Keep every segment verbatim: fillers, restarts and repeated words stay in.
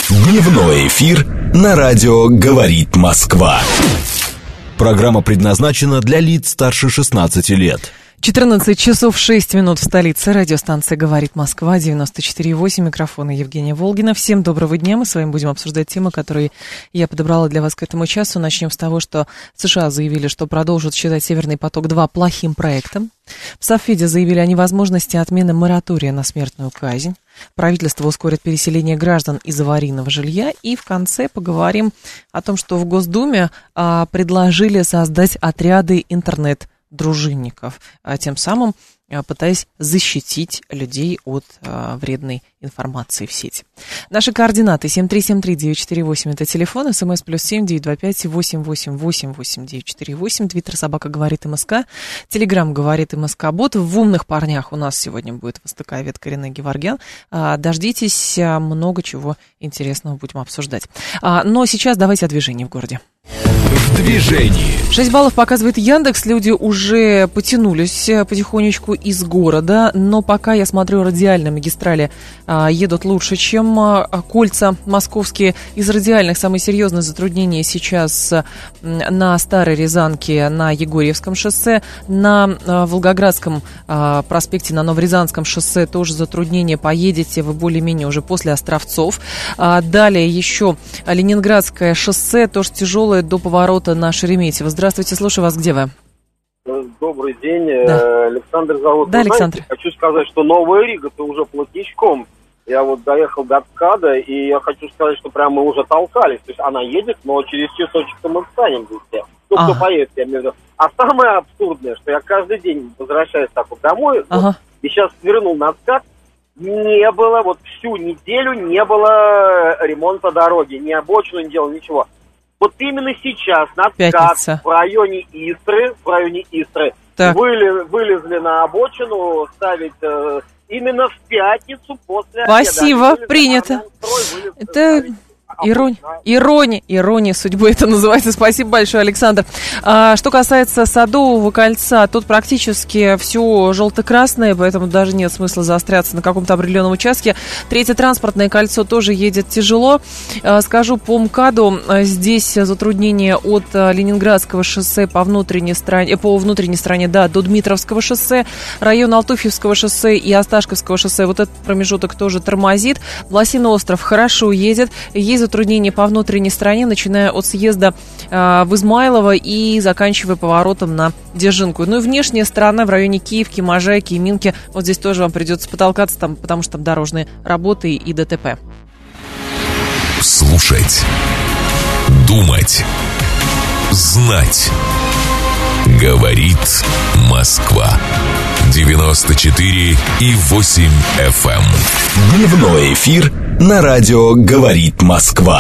Дневной эфир на радио «Говорит Москва». Программа предназначена для лиц старше шестнадцати лет. четырнадцать часов шесть минут в столице. Радиостанция «Говорит Москва», девяносто четыре и восемь. Микрофона Евгения Волгина. Всем доброго дня. Мы с вами будем обсуждать темы, которые я подобрала для вас к этому часу. Начнем с того, что США заявили, что продолжат считать «Северный поток-два» плохим проектом. В Совфеде заявили о невозможности отмены моратория на смертную казнь. Правительство ускорит переселение граждан из аварийного жилья. И в конце поговорим о том, что в Госдуме а, предложили создать отряды интернет-дружинников, а тем самым а, пытаясь защитить людей от а, вредной информации в сети. Наши координаты семь три семь три девять четыре восемь, это телефон, смс плюс семь девять два пять восемь восемь восемь восемь девять четыре восемь, твиттер собака говорит МСК, телеграм говорит МСК Бот. В умных парнях у нас сегодня будет востоковед Карина Геворгян. Дождитесь, много чего интересного будем обсуждать. Но сейчас давайте о движении в городе. В движении. шесть баллов показывает Яндекс. Люди уже потянулись потихонечку из города, но пока я смотрю, радиальные магистрали а, едут лучше, чем а, кольца московские. Из радиальных самые серьезные затруднения сейчас а, на Старой Рязанке, на Егорьевском шоссе, на а, Волгоградском а, проспекте, на Новорязанском шоссе тоже затруднения. Поедете вы более-менее уже после Островцов. А, далее еще Ленинградское шоссе, тоже тяжелое до поворота на Шереметьево. Здравствуйте, слушаю вас, где вы? Добрый день, да. Александр зовут. Да, Вы Александр. знаете, хочу сказать, что Новая Рига-то уже плотничком. Я вот доехал до МКАДа, и я хочу сказать, что прям мы уже толкались. То есть она едет, но через часочек-то мы встанем здесь. Ну, ага. кто поедет, я имею в виду. А самое абсурдное, что я каждый день возвращаюсь так вот домой, ага. вот, и сейчас свернул на МКАД, не было, вот всю неделю не было ремонта дороги, ни обочину не делал, ничего. Вот именно сейчас на МКАД в районе Истры, в районе Истры выли, вылезли на обочину ставить э, именно в пятницу после обеда. Спасибо, принято. Строй, это... Ирония, ирония, ирония судьбы это называется. Спасибо большое, Александр. А, что касается Садового кольца, тут практически все желто-красное, поэтому даже нет смысла заостряться на каком-то определенном участке. Третье транспортное кольцо тоже едет тяжело. А, скажу по МКАДу, здесь затруднение от Ленинградского шоссе по внутренней стороне, по внутренней стороне, да, до Дмитровского шоссе, район Алтуфьевского шоссе и Осташковского шоссе. Вот этот промежуток тоже тормозит. Лосиный остров хорошо едет. Есть затруднения по внутренней стороне, начиная от съезда э, в Измайлово и заканчивая поворотом на Дзержинку. Ну и внешняя сторона в районе Киевки, Можайки и Минки. Вот здесь тоже вам придется потолкаться, там, потому что там дорожные работы и ДТП. Слушать, думать, знать. Говорит Москва. девяносто четыре и восемь эф эм. Дневной эфир на радио «Говорит Москва».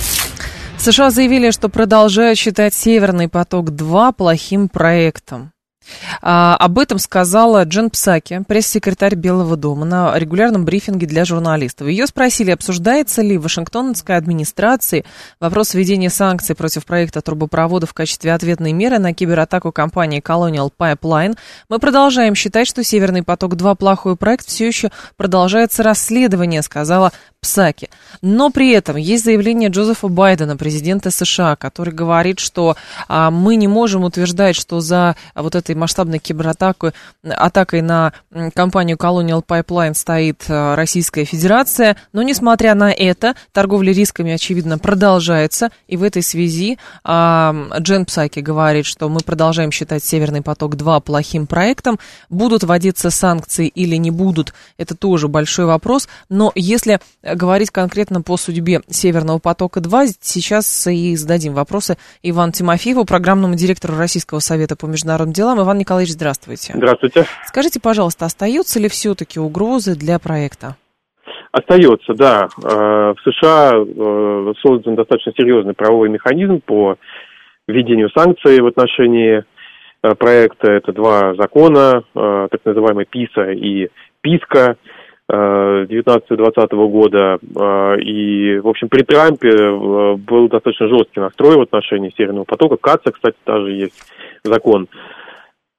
США заявили, что продолжают считать «Северный поток-два» плохим проектом. А, об этом сказала Джен Псаки, пресс-секретарь Белого дома, на регулярном брифинге для журналистов. Ее спросили, обсуждается ли в Вашингтонской администрации вопрос введения санкций против проекта трубопровода в качестве ответной меры на кибератаку компании Colonial Pipeline. Мы продолжаем считать, что «Северный поток-два» плохой проект, все еще продолжается расследование, сказала Псаки. Но при этом есть заявление Джозефа Байдена, президента США, который говорит, что а, мы не можем утверждать, что за а, вот этой масштабной кибератакой атакой на компанию Colonial Pipeline стоит а, Российская Федерация. Но несмотря на это, торговля рисками, очевидно, продолжается. И в этой связи а, Джен Псаки говорит, что мы продолжаем считать «Северный поток-два» плохим проектом. Будут вводиться санкции или не будут, это тоже большой вопрос. Но если говорить конкретно по судьбе «Северного потока-два», сейчас и зададим вопросы Ивану Тимофееву, программному директору Российского совета по международным делам. Иван Николаевич, здравствуйте. Здравствуйте. Скажите, пожалуйста, остаются ли все-таки угрозы для проекта? Остается, да. В США создан достаточно серьезный правовой механизм по введению санкций в отношении проекта. Это два закона, так называемый ПИСА и ПИСКа девятнадцатого-двадцатого года. И, в общем, при Трампе был достаточно жесткий настрой в отношении Северного потока. КАЦа, кстати, тоже есть закон.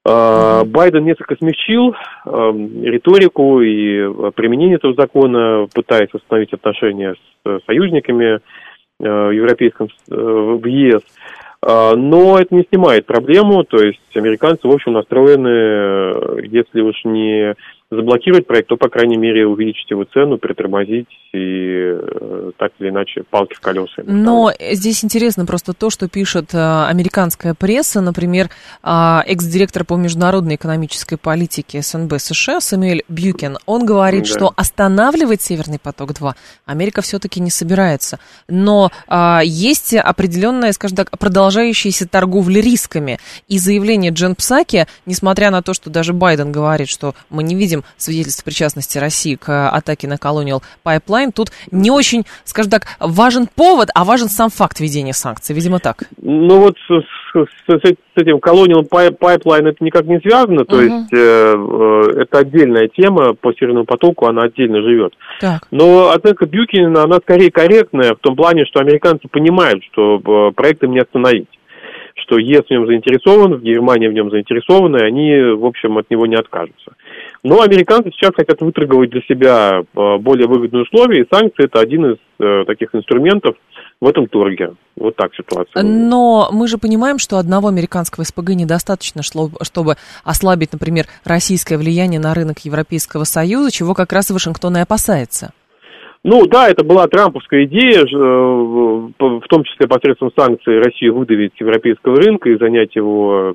Байден несколько смягчил риторику и применение этого закона, пытаясь восстановить отношения с союзниками в Европейском, в ЕС. Но это не снимает проблему, то есть американцы, в общем, настроены, если уж не заблокировать проект, то, по крайней мере, увеличить его цену, притормозить и так или иначе палки в колеса. Но здесь интересно просто то, что пишет а, американская пресса, например, а, экс-директор по международной экономической политике СНБ США Сэмюэль Бьюкен, он говорит, да. что останавливать «Северный поток-два» Америка все-таки не собирается. Но а, есть определенная, скажем так, продолжающаяся торговля рисками. И заявление Джен Псаки, несмотря на то, что даже Байден говорит, что мы не видим свидетельств причастности России к атаке на Colonial Pipeline, тут не очень, скажем так, важен повод, а важен сам факт введения санкций, видимо, так. Ну вот с, с, с этим Colonial Pipeline это никак не связано, то uh-huh. есть э, э, это отдельная тема по Северному потоку, она отдельно живет. Так. Но оценка Бьюкина, она скорее корректная в том плане, что американцы понимают, что э, проект им не остановить. Что ЕС в нем заинтересован, Германия в нем заинтересована, и они, в общем, от него не откажутся. Но американцы сейчас хотят выторговать для себя более выгодные условия, и санкции – это один из э, таких инструментов в этом торге. Вот так ситуация. Но мы же понимаем, что одного американского СПГ недостаточно, чтобы ослабить, например, российское влияние на рынок Европейского Союза, чего как раз Вашингтон и опасается. Ну да, это была трамповская идея, в том числе посредством санкций Россию выдавить с европейского рынка и занять его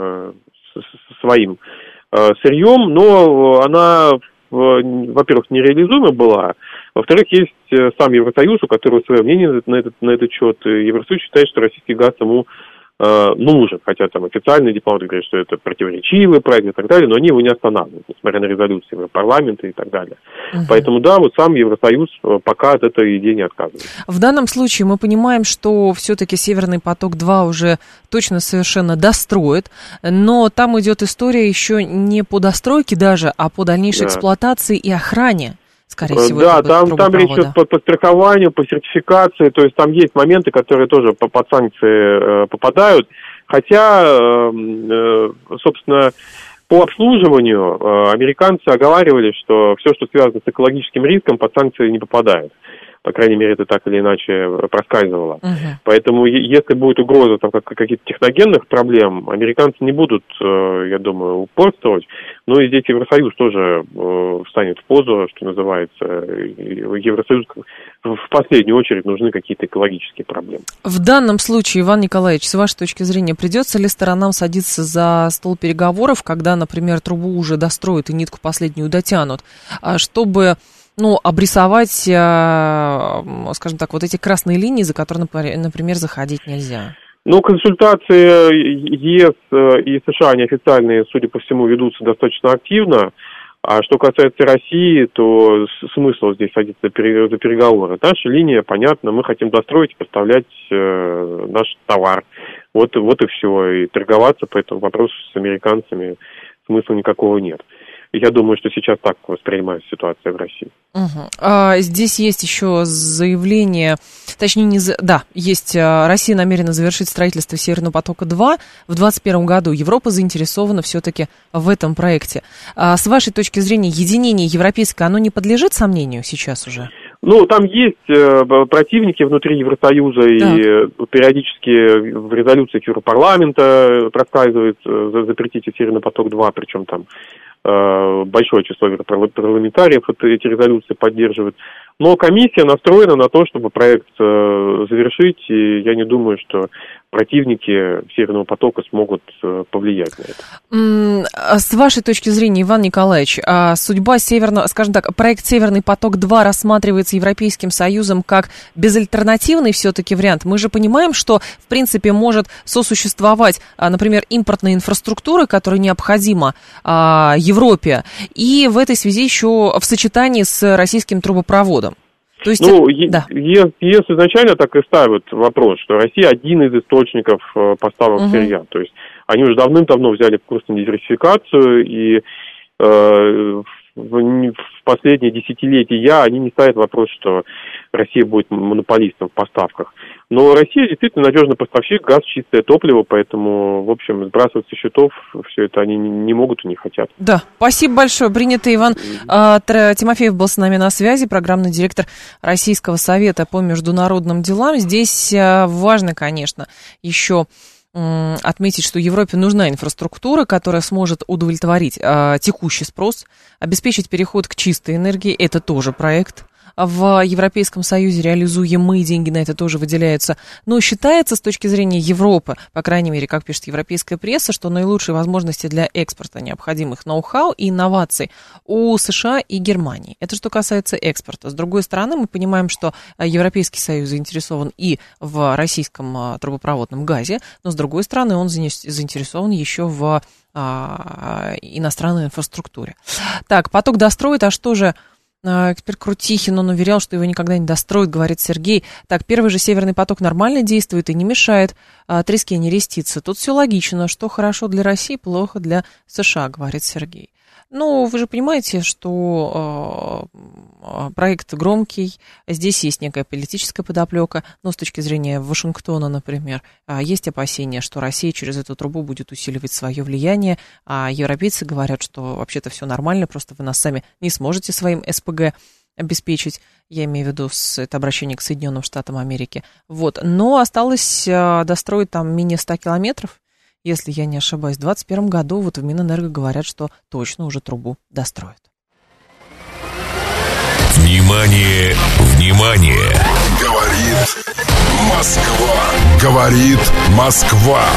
своим сырьем, но она, во-первых, нереализуема была, во-вторых, есть сам Евросоюз, у которого свое мнение на этот, на этот счет. Евросоюз считает, что российский газ ему нужен, хотя там официальные дипломаты говорят, что это противоречивый проект и так далее, но они его не останавливают, несмотря на резолюции Европарламента и так далее. Uh-huh. Поэтому да, вот сам Евросоюз пока от этой идеи не отказывается. В данном случае мы понимаем, что все-таки Северный поток-два уже точно совершенно достроит, но там идет история еще не по достройке даже, а по дальнейшей да. эксплуатации и охране. Скорее всего, да, там, там речь идет по, по страхованию, по сертификации, то есть там есть моменты, которые тоже по, под санкции э, попадают, хотя, э, э, собственно, по обслуживанию э, американцы оговаривали, что все, что связано с экологическим риском, под санкции не попадает. По крайней мере, это так или иначе проскальзывало. Uh-huh. Поэтому, если будет угроза там, как, каких-то техногенных проблем, американцы не будут, э, я думаю, упорствовать. Но и здесь Евросоюз тоже э, встанет в позу, что называется. Евросоюз в последнюю очередь нужны какие-то экологические проблемы. В данном случае, Иван Николаевич, с вашей точки зрения, придется ли сторонам садиться за стол переговоров, когда, например, трубу уже достроят и нитку последнюю дотянут, чтобы... ну, обрисовать, скажем так, вот эти красные линии, за которые, например, заходить нельзя? Ну, консультации ЕС и США неофициальные, судя по всему, ведутся достаточно активно. А что касается России, то смысл здесь садиться за переговоры. Наша линия, понятно, мы хотим достроить и поставлять э, наш товар. Вот, вот и все. И торговаться по этому вопросу с американцами смысла никакого нет. Я думаю, что сейчас так воспринимается ситуация в России. Угу. А, здесь есть еще заявление, точнее, не за... да, есть, Россия намерена завершить строительство Северного потока-два в двадцать первом году. Европа заинтересована все-таки в этом проекте. А, с вашей точки зрения, единение европейское, оно не подлежит сомнению сейчас уже? Ну, там есть э, противники внутри Евросоюза, да. И э, периодически в резолюциях Европарламента проскальзывает э, запретите Северный поток-два, причем там большое число парламентариев эти резолюции поддерживают. Но комиссия настроена на то, чтобы проект завершить, и я не думаю, что противники Северного потока смогут повлиять на это. С вашей точки зрения, Иван Николаевич, судьба Северного, скажем так, проект Северный поток-два рассматривается Европейским Союзом как безальтернативный все-таки вариант. Мы же понимаем, что, в принципе, может сосуществовать, например, импортная инфраструктура, которая необходима Европе, и в этой связи еще в сочетании с российским трубопроводом. То есть, ну, да. ЕС изначально так и ставит вопрос, что Россия один из источников поставок uh-huh. сырья. То есть они уже давным-давно взяли курс на диверсификацию, и э, в последние десятилетия, они не ставят вопрос, что Россия будет монополистом в поставках. Но Россия действительно надежный поставщик, газ, чистое топливо, поэтому, в общем, сбрасывать со счетов все это они не могут и не хотят. Да, спасибо большое. Принято, Иван. А, Тимофеев был с нами на связи, программный директор Российского совета по международным делам. Здесь важно, конечно, еще отметить, что Европе нужна инфраструктура, которая сможет удовлетворить а, текущий спрос, обеспечить переход к чистой энергии. Это тоже проект. В Европейском Союзе реализуемые деньги на это тоже выделяются. Но считается с точки зрения Европы, по крайней мере, как пишет европейская пресса, что наилучшие возможности для экспорта необходимых ноу-хау и инноваций у США и Германии. Это что касается экспорта. С другой стороны, мы понимаем, что Европейский Союз заинтересован и в российском трубопроводном газе, но с другой стороны, он заинтересован еще в а, иностранной инфраструктуре. Так, поток достроит, а что же... Эксперт Крутихин, он уверял, что его никогда не достроят, говорит Сергей. Так, первый же Северный поток нормально действует и не мешает а, треске нереститься. Тут все логично, что хорошо для России, плохо для США, говорит Сергей. Ну, вы же понимаете, что э, проект громкий, здесь есть некая политическая подоплека, но с точки зрения Вашингтона, например, э, есть опасения, что Россия через эту трубу будет усиливать свое влияние, а европейцы говорят, что вообще-то все нормально, просто вы нас сами не сможете своим СПГ обеспечить, я имею в виду с, это обращение к Соединенным Штатам Америки. Вот. Но осталось э, достроить там менее ста километров, если я не ошибаюсь. В двадцать первом году вот в Минэнерго говорят, что точно уже трубу достроят. Внимание, внимание! Говорит Москва. Говорит Москва.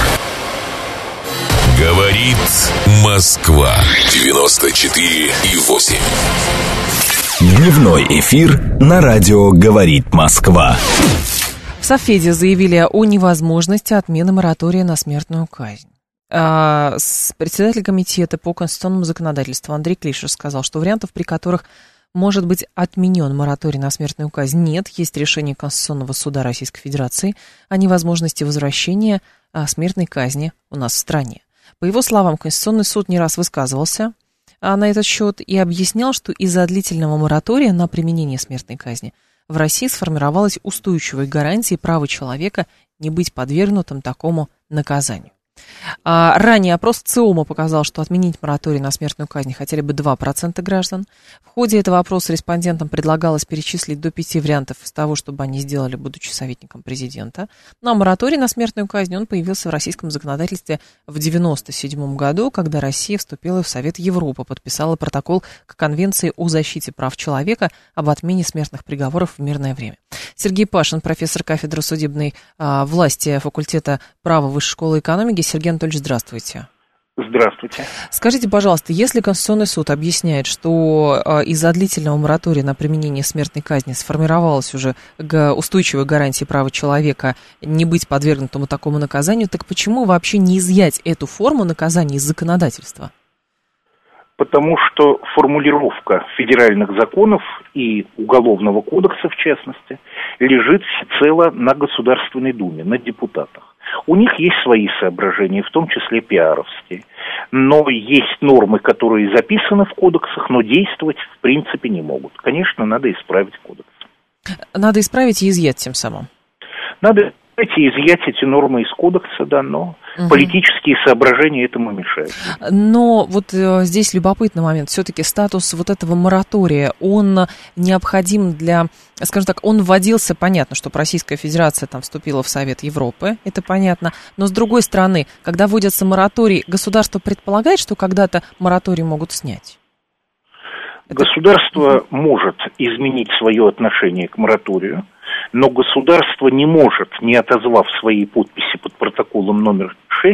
Говорит Москва. девяносто четыре и восемь. Дневной эфир на радио «Говорит Москва». В Совфеде заявили о невозможности отмены моратория на смертную казнь. А, председатель комитета по конституционному законодательству Андрей Клишер сказал, что вариантов, при которых может быть отменен мораторий на смертную казнь, нет. Есть решение Конституционного суда Российской Федерации о невозможности возвращения а, смертной казни у нас в стране. По его словам, Конституционный суд не раз высказывался а, на этот счет и объяснял, что из-за длительного моратория на применение смертной казни в России сформировалась устойчивая гарантия права человека не быть подвергнутым такому наказанию. А ранее опрос ЦИОМа показал, что отменить мораторий на смертную казнь хотели бы два процента граждан. В ходе этого опроса респондентам предлагалось перечислить до пяти вариантов из того, чтобы они сделали, будучи советником президента. Но мораторий на смертную казнь, он появился в российском законодательстве в девяносто седьмом году, когда Россия вступила в Совет Европы, подписала протокол к Конвенции о защите прав человека об отмене смертных приговоров в мирное время. Сергей Пашин, профессор кафедры судебной а, власти факультета права Высшей школы экономики. Сергей Анатольевич, здравствуйте. Здравствуйте. Скажите, пожалуйста, если Конституционный суд объясняет, что а, из-за длительного моратория на применение смертной казни сформировалась уже устойчивая гарантия права человека не быть подвергнутому такому наказанию, так почему вообще не изъять эту форму наказания из законодательства? Потому что формулировка федеральных законов и Уголовного кодекса, в частности, лежит всецело на Государственной Думе, на депутатах. У них есть свои соображения, в том числе пиаровские. Но есть нормы, которые записаны в кодексах, но действовать в принципе не могут. Конечно, надо исправить кодекс. Надо исправить и изъять тем самым. Надо изъять эти нормы из кодекса, да, но угу. политические соображения этому мешают. Но вот э, здесь любопытный момент. Все-таки статус вот этого моратория, он необходим для, скажем так, он вводился, понятно, что Российская Федерация там вступила в Совет Европы, это понятно, но с другой стороны, когда вводится мораторий, государство предполагает, что когда-то мораторий могут снять? Государство это... может изменить свое отношение к мораторию, но государство не может, не отозвав своей подписи под протоколом номер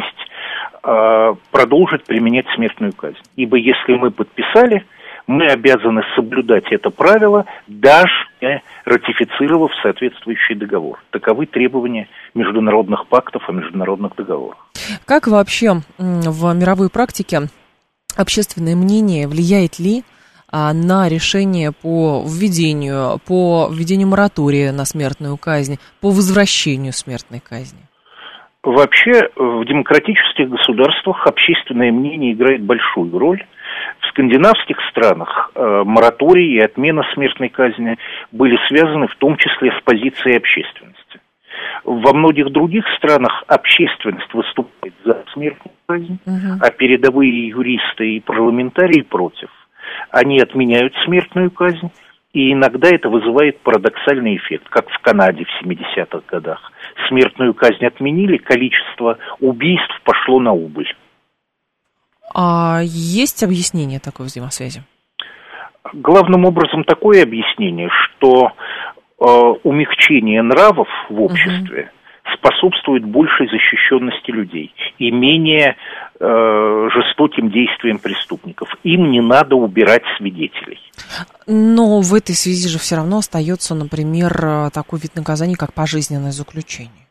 шесть, продолжить применять смертную казнь. Ибо если мы подписали, мы обязаны соблюдать это правило, даже не ратифицировав соответствующий договор. Таковы требования международных пактов о международных договорах. Как вообще в мировой практике общественное мнение влияет ли на решение по введению, по введению моратория на смертную казнь, по возвращению смертной казни? Вообще в демократических государствах общественное мнение играет большую роль, В скандинавских странах э, мораторий и отмена смертной казни были связаны в том числе с позицией общественности. Во многих других странах общественность выступает за смертную казнь, угу. а передовые юристы и парламентарии против. Они отменяют смертную казнь, и иногда это вызывает парадоксальный эффект, как в Канаде в семидесятых годах. Смертную казнь отменили, количество убийств пошло на убыль. А есть объяснение такой взаимосвязи? Главным образом такое объяснение, что э, умягчение нравов в обществе угу. способствует большей защищенности людей и менее э, жестоким действиям преступников. Им не надо убирать свидетелей. Но в этой связи же все равно остается, например, такой вид наказания, как пожизненное заключение.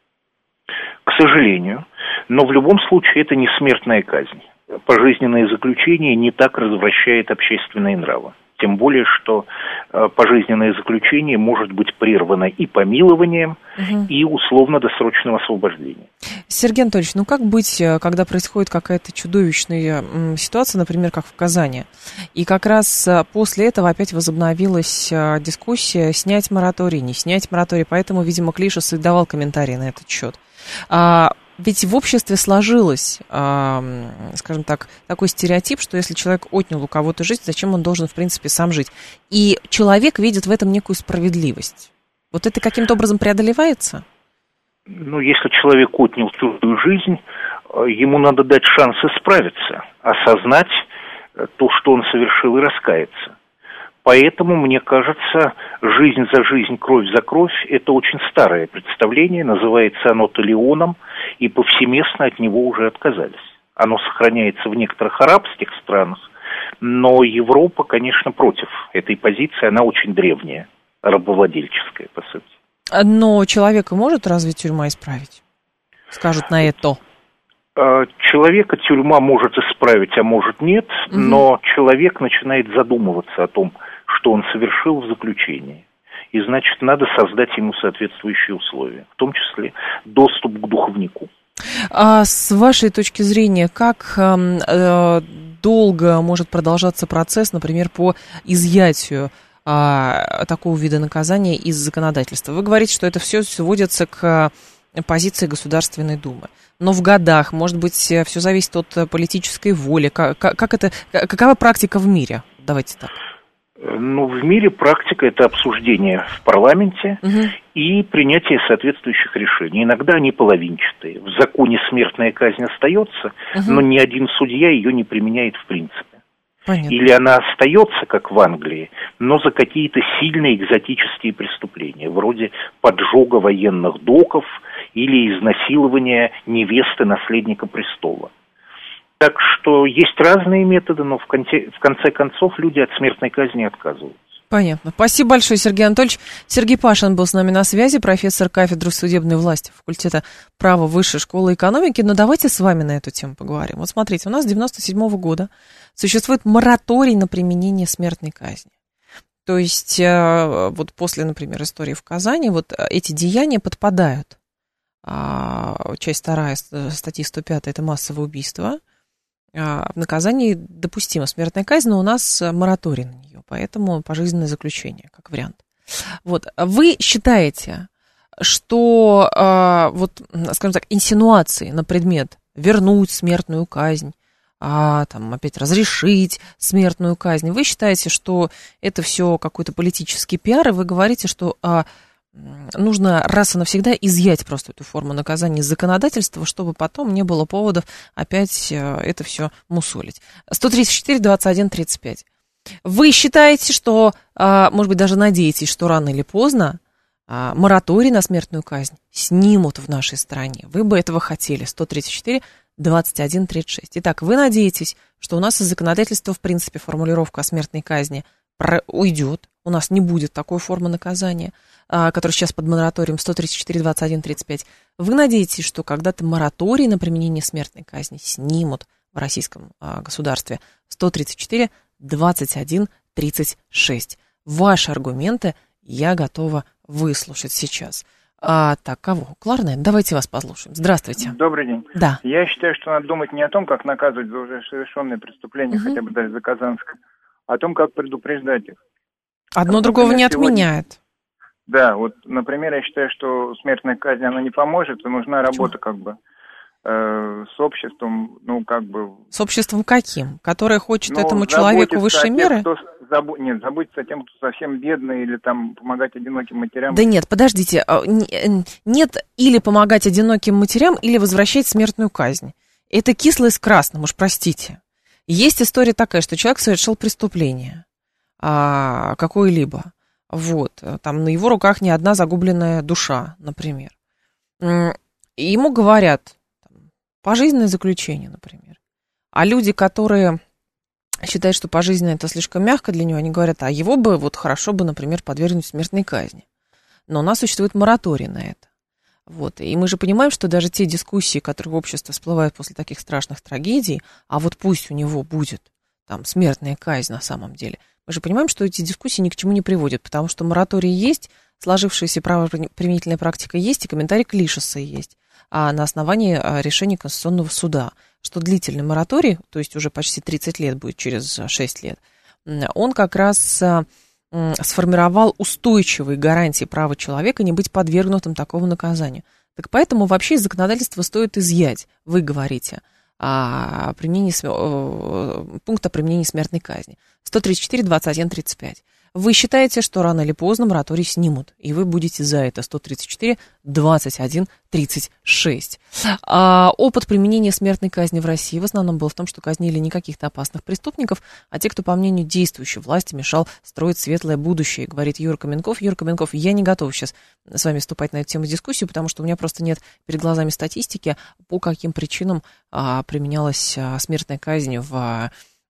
К сожалению. Но в любом случае это не смертная казнь. Пожизненное заключение не так развращает общественные нравы. Тем более, что э, пожизненное заключение может быть прервано и помилованием, угу. и условно-досрочным освобождением. Сергей Анатольевич, ну как быть, когда происходит какая-то чудовищная м, ситуация, например, как в Казани, и как раз после этого опять возобновилась а, дискуссия, снять мораторий, не снять мораторий, поэтому, видимо, Клишес и давал комментарии на этот счет. А, Ведь в обществе сложилось, э, скажем так, такой стереотип, что если человек отнял у кого-то жизнь, зачем он должен, в принципе, сам жить? И человек видит в этом некую справедливость. Вот это каким-то образом преодолевается? Ну, если человек отнял чужую жизнь, ему надо дать шанс исправиться, осознать то, что он совершил, и раскаяться. Поэтому, мне кажется, жизнь за жизнь, кровь за кровь – это очень старое представление, называется оно талионом, и повсеместно от него уже отказались. Оно сохраняется в некоторых арабских странах, но Европа, конечно, против этой позиции, она очень древняя, рабовладельческая, по сути. Но человека может разве тюрьма исправить? Скажут на это. Человека тюрьма может исправить, а может нет, угу. но человек начинает задумываться о том, что он совершил в заключении. И, значит, надо создать ему соответствующие условия, в том числе доступ к духовнику. А с вашей точки зрения, как э, долго может продолжаться процесс, например, по изъятию э, такого вида наказания из законодательства? Вы говорите, что это все сводится к позиции Государственной Думы. Но в годах, может быть, все зависит от политической воли. Как, как это, какова практика в мире? Давайте так. Ну, в мире практика – это обсуждение в парламенте угу. и принятие соответствующих решений. Иногда они половинчатые. В законе смертная казнь остается, угу. но ни один судья ее не применяет в принципе. Понятно. Или она остается, как в Англии, но за какие-то сильные экзотические преступления, вроде поджога военных доков или изнасилования невесты наследника престола. Так что есть разные методы, но в конце, в конце концов люди от смертной казни отказываются. Понятно. Спасибо большое, Сергей Анатольевич. Сергей Пашин был с нами на связи, профессор кафедры судебной власти факультета права Высшей школы экономики. Но давайте с вами на эту тему поговорим. Вот смотрите, у нас с девяносто седьмого года существует мораторий на применение смертной казни. То есть вот после, например, истории в Казани, вот эти деяния подпадают. Часть вторая статьи сто пять – это массовое убийство. В наказании допустима смертная казнь, но у нас мораторий на нее, поэтому пожизненное заключение, как вариант. Вот. Вы считаете, что, вот, скажем так, инсинуации на предмет вернуть смертную казнь, а, там, опять разрешить смертную казнь, вы считаете, что это все какой-то политический пиар, и вы говорите, что а, нужно раз и навсегда изъять просто эту форму наказания из законодательства, чтобы потом не было поводов опять это все мусолить. сто тридцать четыре двадцать один тридцать пять. Вы считаете, что, может быть, даже надеетесь, что рано или поздно мораторий на смертную казнь снимут в нашей стране? Вы бы этого хотели. сто тридцать четыре двадцать один тридцать шесть. Итак, вы надеетесь, что у нас из законодательства, в принципе, формулировка о смертной казни уйдет, у нас не будет такой формы наказания, которая сейчас под мораторием. Сто тридцать четыре двадцать один тридцать пять. Вы надеетесь, что когда-то мораторий на применение смертной казни снимут в российском государстве? Сто тридцать четыре двадцать один тридцать шесть. Ваши аргументы я готова выслушать сейчас. А, так, кого? Кларнет? Давайте вас послушаем. Здравствуйте. Добрый день. Да. Я считаю, что надо думать не о том, как наказывать за уже совершенные преступления, угу. хотя бы даже за Казанское, а о том, как предупреждать их. Одно как, другого не отменяет. Сегодня... Да, вот, например, я считаю, что смертная казнь, она не поможет, и нужна работа, как бы, э, с обществом, ну, как бы... С обществом каким? Которое хочет ну, этому человеку высшей тем, меры? Кто забу... Нет, заботиться о тем, кто совсем бедный, или там помогать одиноким матерям. Да нет, подождите, нет или помогать одиноким матерям, или возвращать смертную казнь. Это кислое с красным, уж простите. Есть история такая, что человек совершил преступление а, какое-либо. Вот, там на его руках не одна загубленная душа, например. И ему говорят, там, пожизненное заключение, например. А люди, которые считают, что пожизненное это слишком мягко для него, они говорят, а его бы вот хорошо бы, например, подвергнуть смертной казни. Но у нас существует мораторий на это. Вот. И мы же понимаем, что даже те дискуссии, которые в обществе всплывают после таких страшных трагедий, а вот пусть у него будет там смертная казнь на самом деле, мы же понимаем, что эти дискуссии ни к чему не приводят, потому что мораторий есть, сложившаяся правоприменительная практика есть, и комментарий Клишеса есть, а на основании решения Конституционного суда, что длительный мораторий, то есть уже почти тридцать лет будет через шесть лет, он как раз сформировал устойчивые гарантии права человека не быть подвергнутым такому наказанию. Так поэтому вообще из законодательства стоит изъять, вы говорите, о применении, пункт о применении смертной казни. сто тридцать четыре двадцать один тридцать пять. Вы считаете, что рано или поздно мораторий снимут, и вы будете за это. сто тридцать четыре двадцать один тридцать шесть. А опыт применения смертной казни в России в основном был в том, что казнили не каких-то опасных преступников, а те, кто, по мнению действующей власти, мешал строить светлое будущее, говорит Юра Каменков. Юра Каменков, я не готов сейчас с вами вступать на эту тему дискуссию, потому что у меня просто нет перед глазами статистики, по каким причинам а, применялась а, смертная казнь в, а,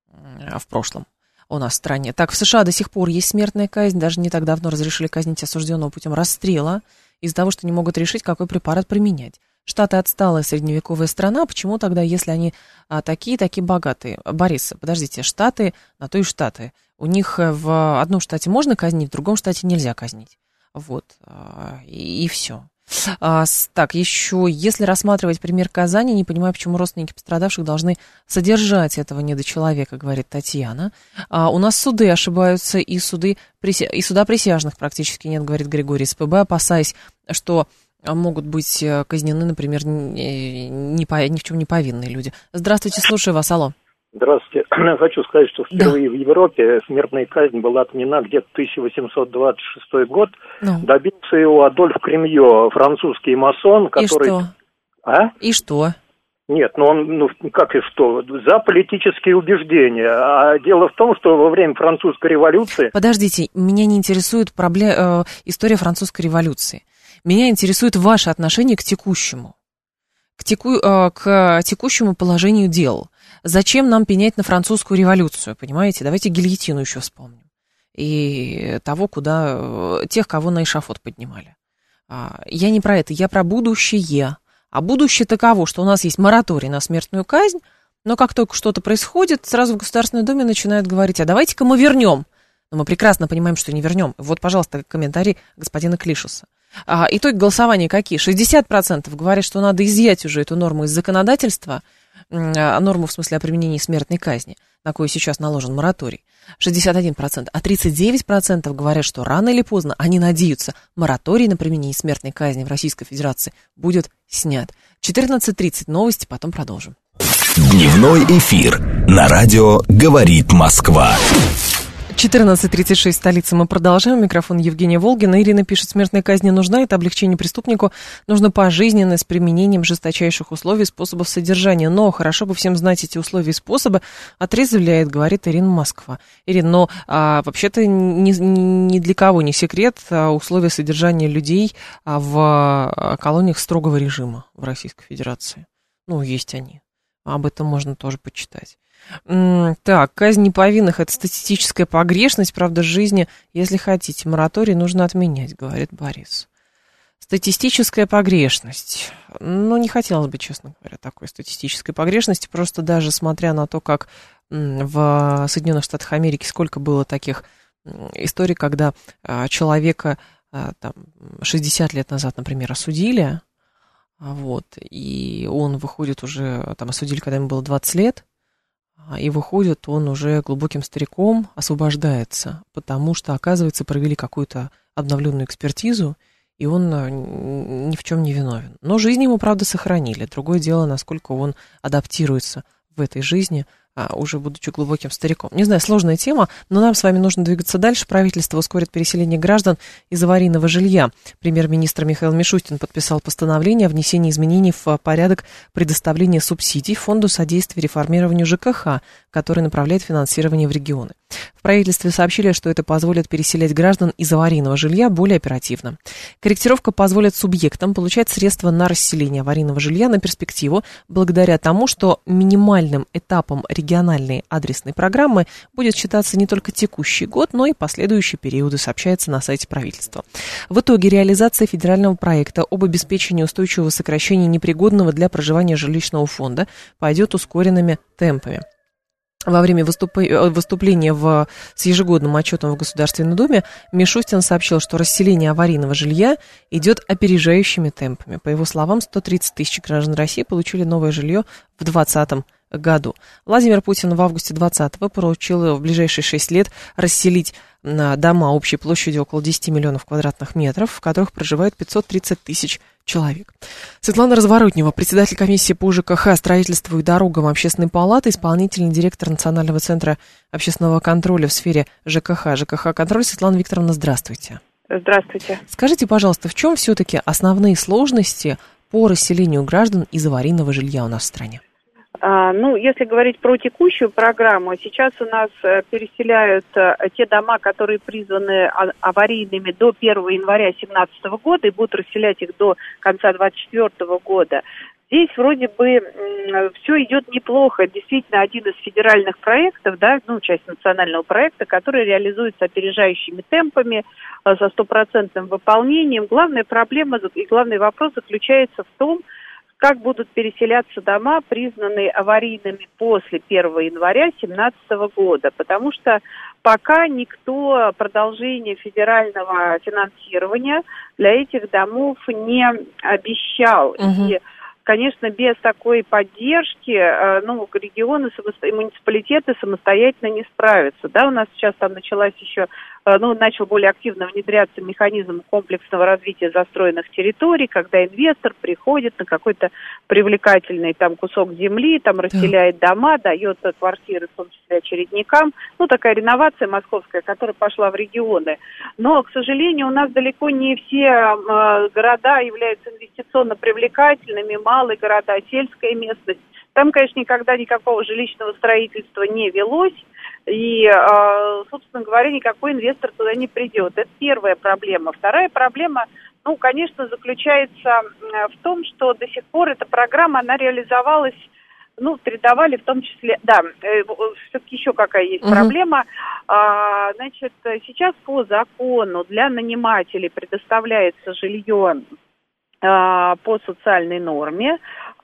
в прошлом у нас в стране. Так, в США до сих пор есть смертная казнь, даже не так давно разрешили казнить осужденного путем расстрела из-за того, что не могут решить, какой препарат применять. Штаты отсталая средневековая страна, почему тогда, если они а, такие, такие богатые? Борис, подождите, Штаты, на то и Штаты. У них в одном штате можно казнить, в другом штате нельзя казнить. Вот, а, и, и все. А, так, еще, если рассматривать пример Казани, не понимаю, почему родственники пострадавших должны содержать этого недочеловека, говорит Татьяна. А, у нас суды ошибаются, и, суды, и суда присяжных практически нет, говорит Григорий. СПБ, опасаясь, что могут быть казнены, например, ни, ни, ни в чем не повинные люди. Здравствуйте, слушаю вас, алло. Здравствуйте. Хочу сказать, что впервые да. в Европе смертная казнь была отменена где-то тысяча восемьсот двадцать шестой год. Ну. Добился его Адольф Кремье, французский масон, который... И что? А? И что? Нет, ну он, ну как и что, за политические убеждения. А дело в том, что во время французской революции... Подождите, меня не интересует проблем... э, история французской революции. Меня интересует ваше отношение к текущему, к, теку... э, к текущему положению дел. Зачем нам пенять на французскую революцию, понимаете? Давайте гильотину еще вспомним. И того, куда... Тех, кого на эшафот поднимали. Я не про это, я про будущее. А будущее таково, что у нас есть мораторий на смертную казнь, но как только что-то происходит, сразу в Государственной Думе начинают говорить, а давайте-ка мы вернем. Но мы прекрасно понимаем, что не вернем. Вот, пожалуйста, комментарий господина Клишеса. А, итоги голосования какие? шестьдесят процентов говорят, что надо изъять уже эту норму из законодательства, норму в смысле о применении смертной казни, на кою сейчас наложен мораторий, шестьдесят один процент, а тридцать девять процентов говорят, что рано или поздно они надеются, мораторий на применение смертной казни в Российской Федерации будет снят. четырнадцать тридцать, новости, потом продолжим. Дневной эфир на радио «Говорит Москва». четырнадцать тридцать шесть, столица, мы продолжаем. Микрофон Евгения Волгина. Ирина пишет, смертная казнь не нужна, это облегчение преступнику. Нужно пожизненно с применением жесточайших условий и способов содержания. Но хорошо бы всем знать эти условия и способы. Отрезвляет, говорит Ирина Москва. Ирина, но а, вообще-то ни, ни для кого не секрет а, условия содержания людей а, в а, колониях строгого режима в Российской Федерации. Ну, есть они. Об этом можно тоже почитать. Так, казнь неповинных – это статистическая погрешность, правда, жизни, если хотите, мораторий нужно отменять, говорит Борис. Статистическая погрешность. Ну, не хотелось бы, честно говоря, такой статистической погрешности, просто даже смотря на то, как в Соединенных Штатах Америки сколько было таких историй, когда человека там, шестьдесят лет назад, например, осудили, вот, и он выходит уже, там, осудили, когда ему было двадцать лет, и выходит он уже глубоким стариком, освобождается, потому что, оказывается, провели какую-то обновленную экспертизу, и он ни в чем не виновен. Но жизнь ему, правда, сохранили. Другое дело, насколько он адаптируется в этой жизни, уже будучи глубоким стариком. Не знаю, сложная тема, но нам с вами нужно двигаться дальше. Правительство ускорит переселение граждан из аварийного жилья. Премьер-министр Михаил Мишустин подписал постановление о внесении изменений в порядок предоставления субсидий Фонду содействия реформированию ЖКХ, который направляет финансирование в регионы. В правительстве сообщили, что это позволит переселять граждан из аварийного жилья более оперативно. Корректировка позволит субъектам получать средства на расселение аварийного жилья на перспективу, благодаря тому, что минимальным этапом региональной адресной программы будет считаться не только текущий год, но и последующие периоды, сообщается на сайте правительства. В итоге реализация федерального проекта об обеспечении устойчивого сокращения непригодного для проживания жилищного фонда пойдет ускоренными темпами. Во время выступления в, с ежегодным отчетом в Государственной Думе Мишустин сообщил, что расселение аварийного жилья идет опережающими темпами. По его словам, сто тридцать тысяч граждан России получили новое жилье в двадцатом году. Владимир Путин в августе двадцатого поручил в ближайшие шесть лет расселить дома общей площадью около десять миллионов квадратных метров, в которых проживает пятьсот тридцать тысяч человек. Светлана Разворотнева, председатель комиссии по ЖКХ, строительству и дорогам Общественной палаты, исполнительный директор Национального центра общественного контроля в сфере ЖКХ. ЖКХ-контроль. Светлана Викторовна, здравствуйте. Здравствуйте. Скажите, пожалуйста, в чем все-таки основные сложности по расселению граждан из аварийного жилья у нас в стране? А, ну, если говорить про текущую программу, сейчас у нас переселяют те дома, которые призваны аварийными до первого января две тысячи семнадцатого года и будут расселять их до конца две тысячи двадцать четвёртого года. Здесь вроде бы все идет неплохо. Действительно, один из федеральных проектов, да, ну, часть национального проекта, который реализуется опережающими темпами, со стопроцентным выполнением. Главная проблема и главный вопрос заключается в том, как будут переселяться дома, признанные аварийными после первого января две тысячи семнадцатого года. Потому что пока никто продолжение федерального финансирования для этих домов не обещал. Угу. И, конечно, без такой поддержки, ну, регионы, муниципалитеты самостоятельно не справятся. Да, у нас сейчас там началась еще, ну, начал более активно внедряться механизм комплексного развития застроенных территорий, когда инвестор приходит на какой-то привлекательный там кусок земли, там расселяет да. дома, дает квартиры, в том числе очередникам. Ну, такая реновация московская, которая пошла в регионы. Но, к сожалению, у нас далеко не все э, города являются инвестиционно привлекательными, малые города, сельская местность. Там, конечно, никогда никакого жилищного строительства не велось. И, собственно говоря, никакой инвестор туда не придет. Это первая проблема. Вторая проблема, ну, конечно, заключается в том, что до сих пор эта программа, она реализовалась, ну, передавали в том числе, да, все-таки еще какая есть uh-huh. проблема. А, значит, сейчас по закону для нанимателей предоставляется жилье а, по социальной норме.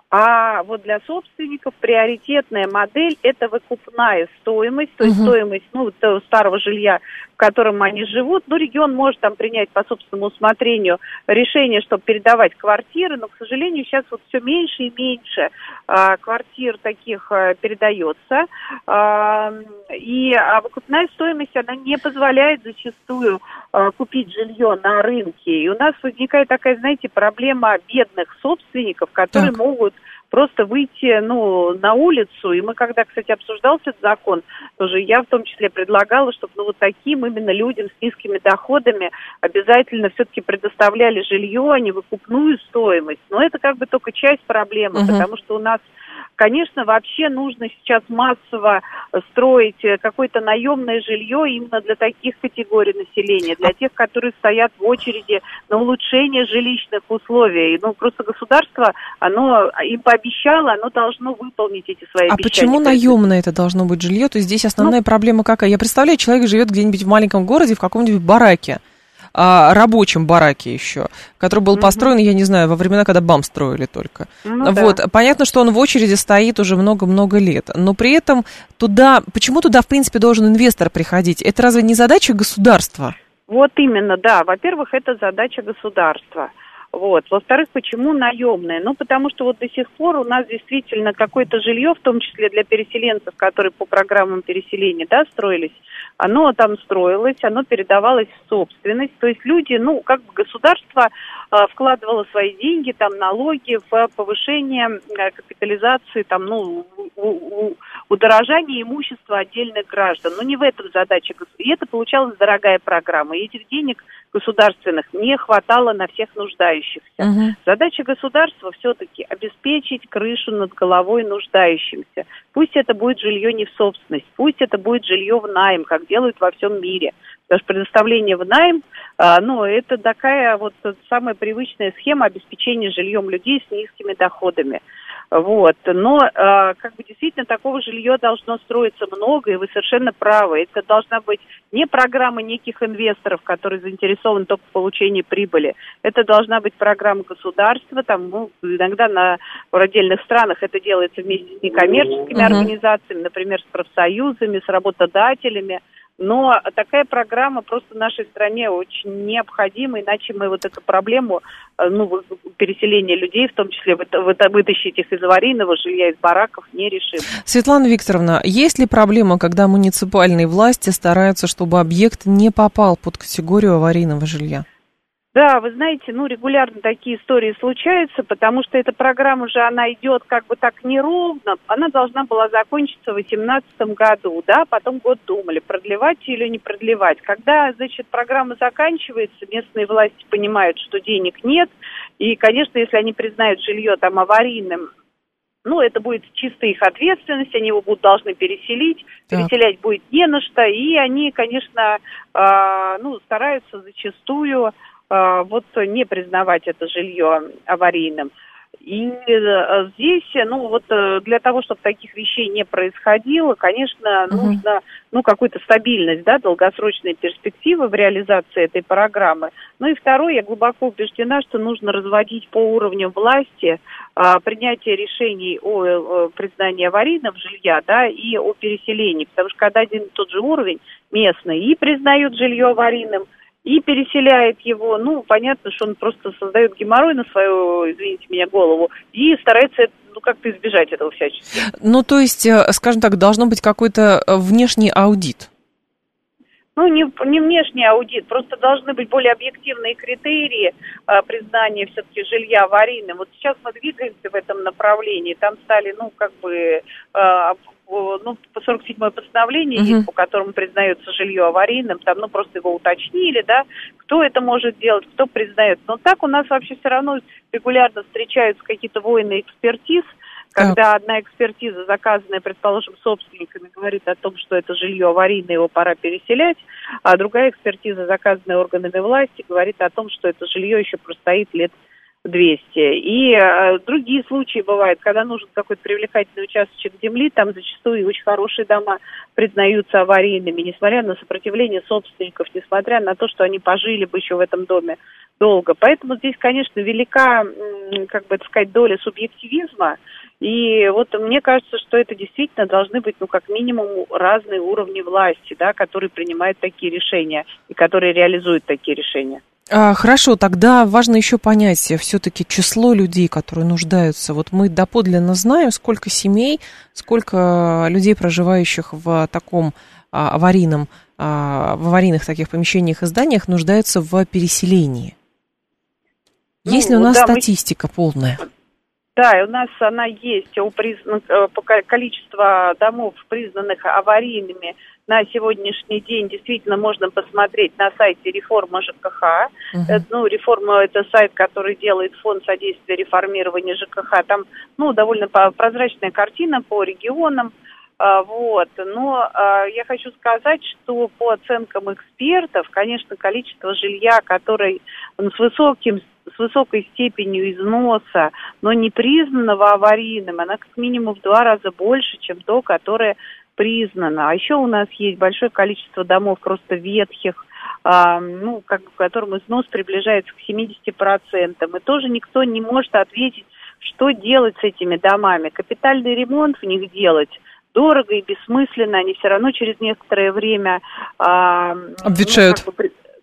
А вот для собственников приоритетная модель – это выкупная стоимость, то есть uh-huh. стоимость, ну, старого жилья, в котором они живут. Ну, регион может там принять по собственному усмотрению решение, чтобы передавать квартиры, но, к сожалению, сейчас вот все меньше и меньше а, квартир таких а, передается. А, и а выкупная стоимость, она не позволяет зачастую а, купить жилье на рынке. И у нас возникает такая, знаете, проблема бедных собственников, которые так. могут просто выйти, ну, на улицу. И мы, когда, кстати, обсуждался этот закон, тоже я в том числе предлагала, чтобы, ну, вот таким именно людям с низкими доходами обязательно все-таки предоставляли жилье, а не выкупную стоимость. Но это как бы только часть проблемы, uh-huh. потому что у нас, конечно, вообще нужно сейчас массово строить какое-то наемное жилье именно для таких категорий населения, для тех, которые стоят в очереди на улучшение жилищных условий. Ну, просто государство, оно им пообещало, оно должно выполнить эти свои а обещания. А почему наемное это должно быть жилье? То есть здесь основная ну, проблема какая? Я представляю, человек живет где-нибудь в маленьком городе, в каком-нибудь бараке, а, рабочем бараке еще, который был mm-hmm. построен, я не знаю, во времена, когда БАМ строили только. Ну, вот. Да. Понятно, что он в очереди стоит уже много-много лет, но при этом туда, почему туда, в принципе, должен инвестор приходить? Это разве не задача государства? Вот именно, да. Во-первых, это задача государства. Вот. Во-вторых, почему наемные? Ну, потому что вот до сих пор у нас действительно какое-то жилье, в том числе для переселенцев, которые по программам переселения, да, строились, оно там строилось, оно передавалось в собственность. То есть люди, ну, как бы государство э, вкладывало свои деньги, там, налоги в повышение э, капитализации, там, ну, у, у, удорожание имущества отдельных граждан. Но не в этом задача. И это получалась дорогая программа. И этих денег государственных не хватало на всех нуждающихся. Uh-huh. Задача государства все-таки обеспечить крышу над головой нуждающимся. Пусть это будет жилье не в собственность, пусть это будет жилье в найм, как делают во всем мире. Потому что предоставление в найм, а, ну, это такая вот самая привычная схема обеспечения жильем людей с низкими доходами. Вот. Но э, как бы действительно такого жилья должно строиться много, и вы совершенно правы. Это должна быть не программа неких инвесторов, которые заинтересованы только в получении прибыли. Это должна быть программа государства. Там, ну, иногда на, в отдельных странах это делается вместе с некоммерческими uh-huh. организациями, например, с профсоюзами, с работодателями. Но такая программа просто в нашей стране очень необходима, иначе мы вот эту проблему, ну, переселения людей, в том числе вытащить их из аварийного жилья, из бараков, не решим. Светлана Викторовна, есть ли проблема, когда муниципальные власти стараются, чтобы объект не попал под категорию аварийного жилья? Да, вы знаете, ну, регулярно такие истории случаются, потому что эта программа же, она идет как бы так неровно. Она должна была закончиться в две тысячи восемнадцатом году, да, потом год думали, продлевать или не продлевать. Когда, значит, программа заканчивается, местные власти понимают, что денег нет, и, конечно, если они признают жилье там аварийным, ну, это будет чисто их ответственность, они его будут должны переселить, так. переселять будет не на что, и они, конечно, э, ну, стараются зачастую вот не признавать это жилье аварийным. И здесь, ну вот для того, чтобы таких вещей не происходило, конечно, угу. нужно, ну, какую-то стабильность, да, долгосрочные перспективы в реализации этой программы. Ну и второе, я глубоко убеждена, что нужно разводить по уровню власти а, принятие решений о, о признании аварийного жилья, да, и о переселении, потому что когда один и тот же уровень местный и признают жилье аварийным, и переселяет его, ну, понятно, что он просто создает геморрой на свою, извините меня, голову, и старается, ну, как-то избежать этого всячески. Ну, то есть, скажем так, должно быть какой-то внешний аудит? Ну, не, не внешний аудит, просто должны быть более объективные критерии а, признания все-таки жилья аварийным. Вот сейчас мы двигаемся в этом направлении, там стали, ну, как бы... А, ну, по сорок седьмое постановление, uh-huh. по которому признается жилье аварийным, там, ну, просто его уточнили, да, кто это может делать, кто признает. Но так у нас вообще все равно регулярно встречаются какие-то войны экспертиз, когда так. одна экспертиза, заказанная, предположим, собственниками, говорит о том, что это жилье аварийное, его пора переселять, а другая экспертиза, заказанная органами власти, говорит о том, что это жилье еще простоит лет двести. И э, другие случаи бывают, когда нужен какой-то привлекательный участочек земли, там зачастую очень хорошие дома признаются аварийными, несмотря на сопротивление собственников, несмотря на то, что они пожили бы еще в этом доме долго. Поэтому здесь, конечно, велика, как бы, так сказать, доля субъективизма. И вот мне кажется, что это действительно должны быть, ну, как минимум, разные уровни власти, да, которые принимают такие решения и которые реализуют такие решения. Хорошо, тогда важно еще понять все-таки число людей, которые нуждаются. Вот мы доподлинно знаем, сколько семей, сколько людей, проживающих в таком аварийном, в аварийных таких помещениях и зданиях, нуждаются в переселении. Ну, есть ли у нас да, статистика мы... полная? Да, у нас она есть. У призна... Количество домов, признанных аварийными, на сегодняшний день действительно можно посмотреть на сайте «Реформа ЖКХ». Uh-huh. Это, ну, «Реформа» — это сайт, который делает Фонд содействия реформированию ЖКХ. Там, ну, довольно прозрачная картина по регионам. А, вот. Но а, я хочу сказать, что по оценкам экспертов, конечно, количество жилья, которое ну, с высоким с высокой степенью износа, но не признанного аварийным, она как минимум в два раза больше, чем то, которое признано. А еще у нас есть большое количество домов просто ветхих, а, ну, как, в котором износ приближается к семидесяти процентам. И тоже никто не может ответить, что делать с этими домами. Капитальный ремонт в них делать дорого и бессмысленно, они все равно через некоторое время... А, обветшают. Ну, как бы,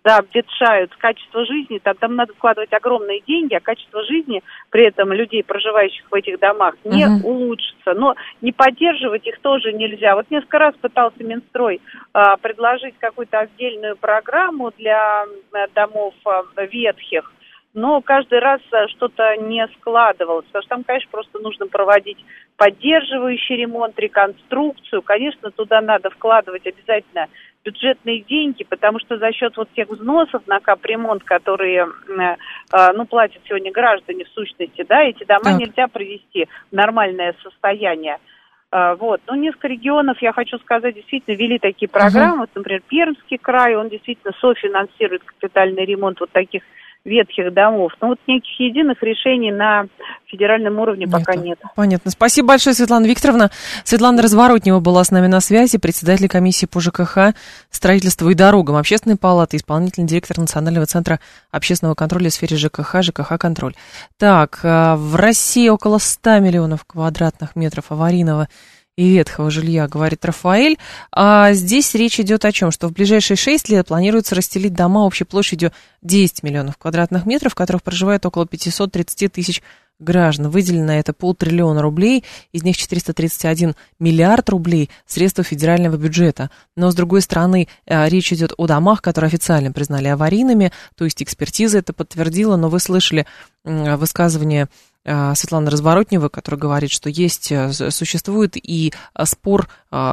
да, обветшают, качество жизни, там, там надо вкладывать огромные деньги, а качество жизни при этом людей, проживающих в этих домах, не uh-huh. улучшится. Но не поддерживать их тоже нельзя. Вот несколько раз пытался Минстрой а, предложить какую-то отдельную программу для а, домов а, ветхих, но каждый раз что-то не складывалось, потому что там, конечно, просто нужно проводить поддерживающий ремонт, реконструкцию. Конечно, туда надо вкладывать обязательно бюджетные деньги, потому что за счет вот тех взносов на капремонт, которые, ну, платят сегодня граждане в сущности, да, эти дома так. нельзя привести в нормальное состояние. Вот. Но несколько регионов, я хочу сказать, действительно ввели такие программы. Uh-huh. Например, Пермский край, он действительно софинансирует капитальный ремонт вот таких ветхих домов. Но вот неких единых решений на федеральном уровне нет. пока нет. Понятно. Спасибо большое, Светлана Викторовна. Светлана Разворотнева была с нами на связи, председатель комиссии по ЖКХ, строительству и дорогам Общественной палаты, исполнительный директор Национального центра общественного контроля в сфере ЖКХ, ЖКХ-контроль. Так, в России около ста миллионов квадратных метров аварийного и ветхого жилья, говорит Рафаэль. А здесь речь идет о чем? Что в ближайшие шесть лет планируется расстелить дома общей площадью десять миллионов квадратных метров, в которых проживает около пятьсот тридцать тысяч граждан. Выделено это полтриллиона рублей, из них четыреста тридцать один миллиард рублей средства федерального бюджета. Но, с другой стороны, речь идет о домах, которые официально признали аварийными, то есть экспертиза это подтвердила, но вы слышали высказывание Светланы Разворотневой, которая говорит, что есть, существует и спор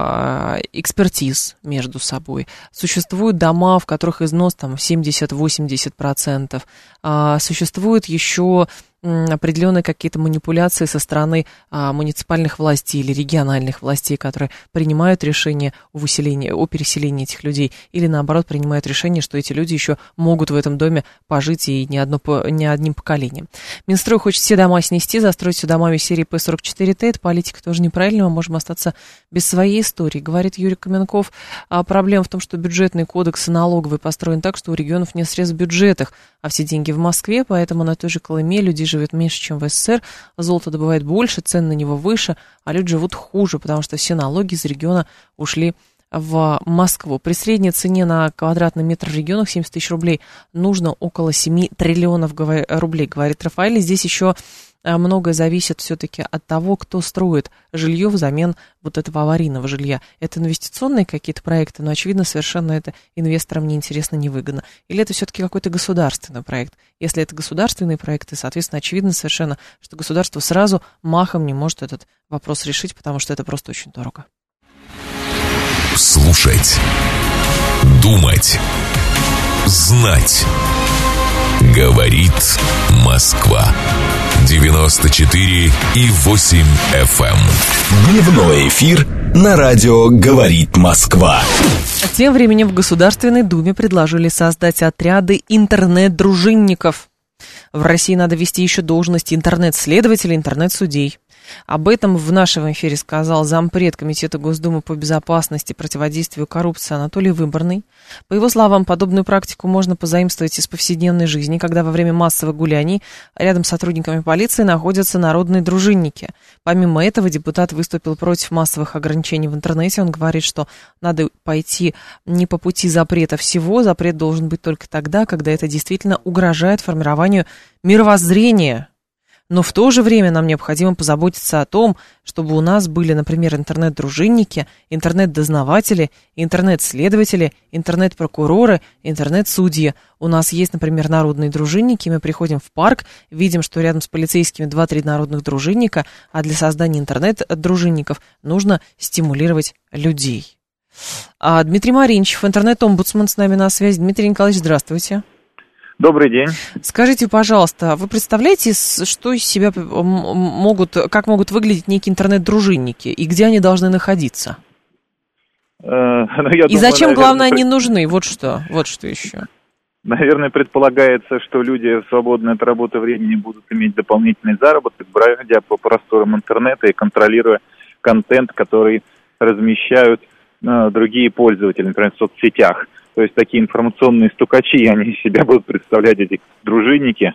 экспертиз между собой. Существуют дома, в которых износ там семьдесят-восемьдесят процентов. Существуют еще определенные какие-то манипуляции со стороны а, муниципальных властей или региональных властей, которые принимают решение о выселении, о переселении этих людей, или наоборот принимают решение, что эти люди еще могут в этом доме пожить и не, одно, не одним поколением. Минстрой хочет все дома снести, застроить все домами серии П сорок четыре Т. Это политика тоже неправильная, мы можем остаться без своей истории. Говорит Юрий Каменков, а проблема в том, что бюджетный кодекс и налоговый построен так, что у регионов нет средств в бюджетах, а все деньги в Москве, поэтому на той же Колыме люди живет меньше, чем в СССР, золото добывает больше, цены на него выше, а люди живут хуже, потому что все налоги из региона ушли в Москву. При средней цене на квадратный метр в регионах семьдесят тысяч рублей нужно около семь триллионов рублей, говорит Рафаэль. Здесь еще многое зависит все-таки от того, кто строит жилье взамен вот этого аварийного жилья. Это инвестиционные какие-то проекты, но, очевидно, совершенно это инвесторам неинтересно, невыгодно. Или это все-таки какой-то государственный проект? Если это государственные проекты, соответственно, очевидно совершенно, что государство сразу махом не может этот вопрос решить, потому что это просто очень дорого. Слушать, думать, знать. Говорит Москва. девяносто четыре и восемь эф эм. Дневной эфир на радио «Говорит Москва». Тем временем в Государственной Думе предложили создать отряды интернет-дружинников. В России надо ввести еще должности интернет-следователей, интернет-судей. Об этом в нашем эфире сказал зампред Комитета Госдумы по безопасности и противодействию коррупции Анатолий Выборный. По его словам, подобную практику можно позаимствовать из повседневной жизни, когда во время массовых гуляний рядом с сотрудниками полиции находятся народные дружинники. Помимо этого, депутат выступил против массовых ограничений в интернете. Он говорит, что надо пойти не по пути запрета всего. Запрет должен быть только тогда, когда это действительно угрожает формированию мировоззрения. Но в то же время нам необходимо позаботиться о том, чтобы у нас были, например, интернет-дружинники, интернет-дознаватели, интернет-следователи, интернет-прокуроры, интернет-судьи. У нас есть, например, народные дружинники, мы приходим в парк, видим, что рядом с полицейскими два-три народных дружинника, а для создания интернет-дружинников нужно стимулировать людей. А Дмитрий Маринчев, интернет-омбудсман, с нами на связи. Дмитрий Николаевич, здравствуйте. Добрый день. Скажите, пожалуйста, вы представляете, что из себя могут, как могут выглядеть некие интернет-дружинники и где они должны находиться? Э, ну, я и думаю, зачем, наверное, главное, пред... они нужны? Вот что, вот что еще. Наверное, предполагается, что люди в свободное от работы времени будут иметь дополнительный заработок, бродя по просторам интернета и контролируя контент, который размещают э, другие пользователи, например, в соцсетях. То есть такие информационные стукачи, они из себя будут представлять, эти дружинники,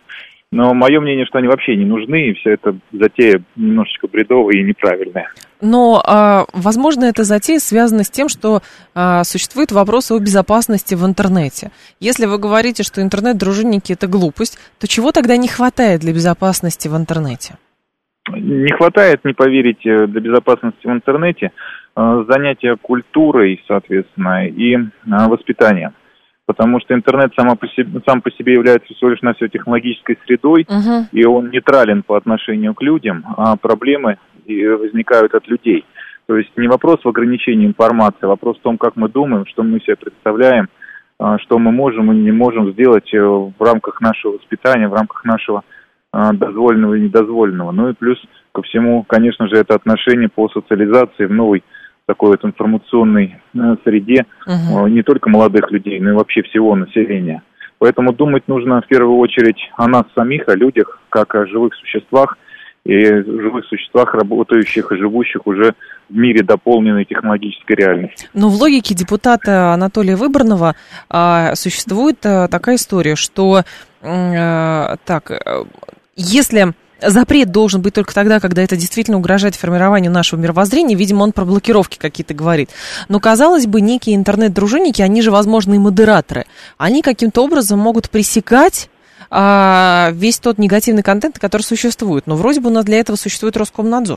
Но мое мнение, что они вообще не нужны, и вся эта затея немножечко бредовая и неправильная. Но, а, возможно, эта затея связана с тем, что а, существует вопрос о безопасности в интернете. Если вы говорите, что интернет-дружинники – это глупость, то чего тогда не хватает для безопасности в интернете? Не хватает, не поверите, для безопасности в интернете занятия культурой, соответственно, и воспитанием. Потому что интернет сам по себе, сам по себе является всего лишь навсего технологической средой, uh-huh. и он нейтрален по отношению к людям, а проблемы возникают от людей. То есть не вопрос в ограничении информации, а вопрос в том, как мы думаем, что мы себе представляем, что мы можем и не можем сделать в рамках нашего воспитания, в рамках нашего дозволенного и недозволенного. Ну и плюс ко всему, конечно же, это отношение по социализации в новой такой вот информационной среде, угу. не только молодых людей, но и вообще всего населения. Поэтому думать нужно в первую очередь о нас самих, о людях, как о живых существах, и живых существах, работающих и живущих уже в мире дополненной технологической реальности. Но в логике депутата Анатолия Выборного а, существует а, такая история, что а, так, если... Запрет должен быть только тогда, когда это действительно угрожает формированию нашего мировоззрения. Видимо, он про блокировки какие-то говорит. Но, казалось бы, некие интернет-дружинники, они же, возможно, и модераторы. Они каким-то образом могут пресекать а, весь тот негативный контент, который существует. Но вроде бы у нас для этого существует Роскомнадзор.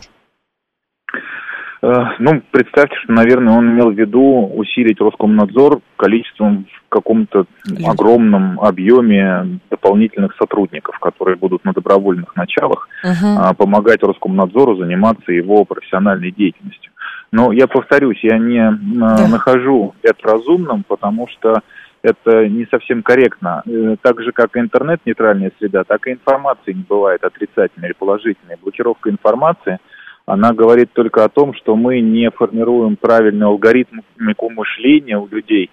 Ну, представьте, что, наверное, он имел в виду усилить Роскомнадзор количеством в каком-то огромном объеме дополнительных сотрудников, которые будут на добровольных началах uh-huh. помогать Роскомнадзору заниматься его профессиональной деятельностью. Но я повторюсь, я не yeah. нахожу это разумным, потому что это не совсем корректно. Так же, как и интернет-нейтральная среда, так и информации не бывает отрицательной или положительной. Блокировка информации – она говорит только о том, что мы не формируем правильный алгоритм мышления у людей,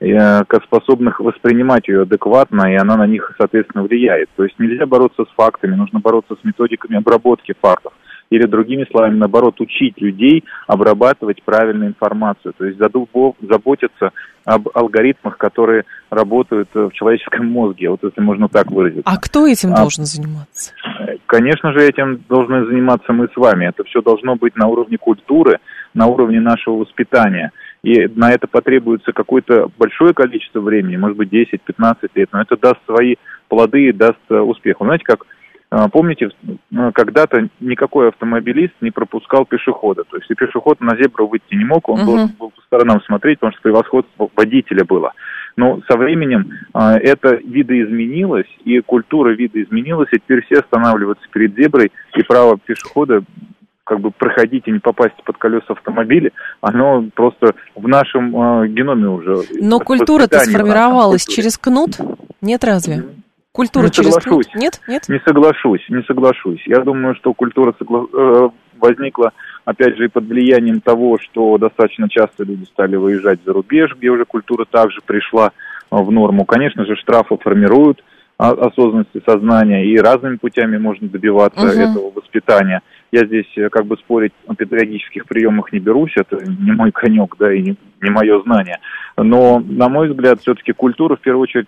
способных воспринимать ее адекватно, и она на них, соответственно, влияет. То есть нельзя бороться с фактами, нужно бороться с методиками обработки фактов. Или, другими словами, наоборот, учить людей обрабатывать правильную информацию. То есть заботиться об алгоритмах, которые работают в человеческом мозге, вот если можно так выразиться. А кто этим а, должен заниматься? Конечно же, этим должны заниматься мы с вами. Это все должно быть на уровне культуры, на уровне нашего воспитания. И на это потребуется какое-то большое количество времени, может быть, десять-пятнадцать лет, но это даст свои плоды и даст успех. Вы знаете, как... Помните, когда-то никакой автомобилист не пропускал пешехода. То есть, если пешеход на зебру выйти не мог, он uh-huh. должен был по сторонам смотреть, потому что превосходство водителя было. Но со временем это видоизменилось, и культура видоизменилась, и теперь все останавливаются перед зеброй, и право пешехода как бы проходить и не попасть под колеса автомобиля, оно просто в нашем геноме уже. Но культура-то сформировалась через кнут? Нет, разве? Культура не через соглашусь. Нет? Нет? Не соглашусь, не соглашусь. Я думаю, что культура согла... возникла, опять же, и под влиянием того, что достаточно часто люди стали выезжать за рубеж, где уже культура также пришла в норму. Конечно же, штрафы формируют осознанность и сознание, и разными путями можно добиваться uh-huh. этого воспитания. Я здесь как бы спорить о педагогических приемах не берусь, это не мой конек, да, и не, не мое знание. Но, на мой взгляд, все-таки культура, в первую очередь,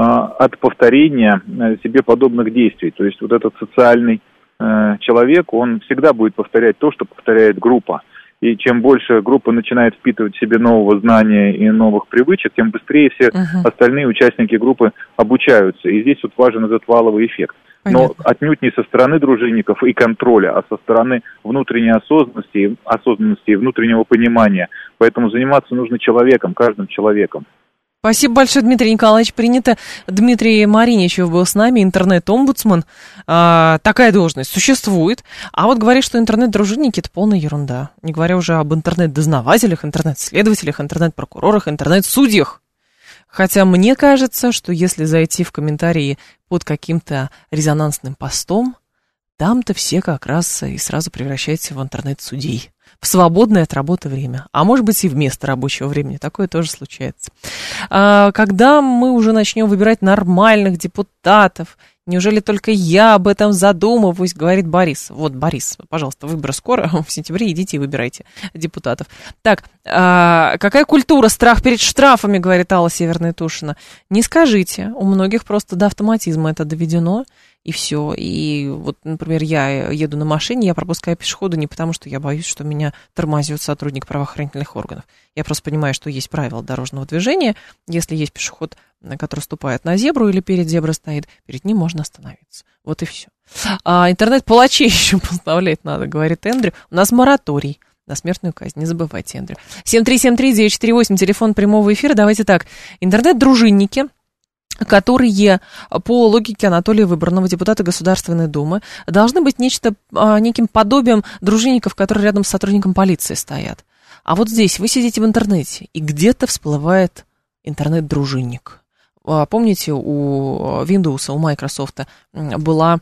от повторения себе подобных действий. То есть вот этот социальный э, человек, он всегда будет повторять то, что повторяет группа. И чем больше группа начинает впитывать в себе нового знания и новых привычек, тем быстрее все uh-huh. остальные участники группы обучаются. И здесь вот важен этот валовый эффект. Понятно. Но отнюдь не со стороны дружинников и контроля, а со стороны внутренней осознанности, осознанности и внутреннего понимания. Поэтому заниматься нужно человеком, каждым человеком. Спасибо большое, Дмитрий Николаевич, принято. Дмитрий Мариничев был с нами, интернет-омбудсман. А, такая должность существует. А вот говорит, что интернет-дружинники – это полная ерунда. Не говоря уже об интернет-дознавателях, интернет-следователях, интернет-прокурорах, интернет-судьях. Хотя мне кажется, что если зайти в комментарии под каким-то резонансным постом, там-то все как раз и сразу превращаются в интернет-судей. В свободное от работы время. А может быть и вместо рабочего времени. Такое тоже случается. А, когда мы уже начнем выбирать нормальных депутатов, неужели только я об этом задумываюсь, говорит Борис. Вот, Борис, пожалуйста, выборы скоро. В сентябре идите и выбирайте депутатов. Так, а, какая культура? Страх перед штрафами, говорит Алла Северная Тушина. Не скажите. У многих просто до автоматизма это доведено. И все. И вот, например, я еду на машине, я пропускаю пешехода не потому, что я боюсь, что меня тормозит сотрудник правоохранительных органов. Я просто понимаю, что есть правила дорожного движения. Если есть пешеход, который ступает на зебру или перед зеброй стоит, перед ним можно остановиться. Вот и все. А интернет-палачей еще поставлять надо, говорит Эндрю. У нас мораторий на смертную казнь. Не забывайте, Эндрю. семь три семь три девять четыре восемь, телефон прямого эфира. Давайте так. Интернет-дружинники, которые, по логике Анатолия Выборного, депутата Государственной Думы, должны быть нечто, неким подобием дружинников, которые рядом с сотрудником полиции стоят. А вот здесь вы сидите в интернете, и где-то всплывает интернет-дружинник. Помните, у Windows, у Microsoft была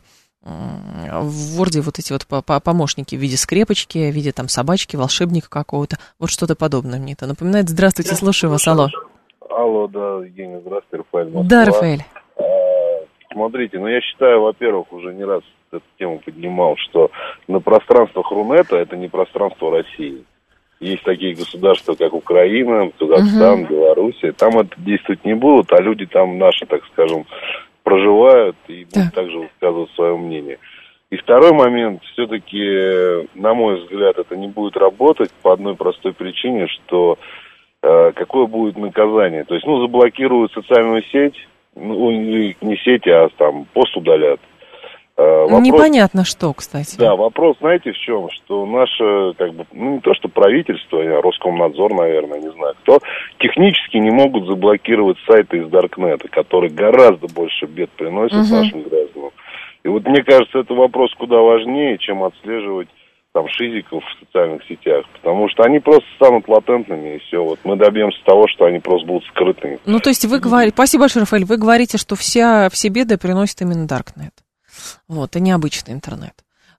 в Word вот эти вот помощники в виде скрепочки, в виде там собачки, волшебника какого-то, вот что-то подобное мне это напоминает. Здравствуйте, слушаю вас, алло. Алло, да, Евгений, здравствуйте, Рафаэль Москва. Да, Рафаэль. А, смотрите, ну я считаю, во-первых, уже не раз эту тему поднимал, что на пространствах Рунета это не пространство России. Есть такие государства, как Украина, Казахстан, угу. Белоруссия. Там это действовать не будут, а люди там наши, так скажем, проживают и будут да. также высказывать свое мнение. И второй момент, все-таки, на мой взгляд, это не будет работать по одной простой причине, что какое будет наказание. То есть, ну, заблокируют социальную сеть, ну, не сеть, а там пост удалят. Вопрос, непонятно что, кстати. Да, вопрос, знаете, в чем? Что наше, как бы, ну, не то, что правительство, а Роскомнадзор, наверное, не знаю кто, технически не могут заблокировать сайты из Даркнета, которые гораздо больше бед приносят угу. нашим гражданам. И вот мне кажется, это вопрос куда важнее, чем отслеживать там шизиков в социальных сетях, потому что они просто станут латентными, и все. Вот мы добьемся того, что они просто будут скрытыми. Ну, то есть вы говорите, спасибо большое, Рафаэль, вы говорите, что вся, все беды приносит именно Даркнет. Вот, и необычный интернет.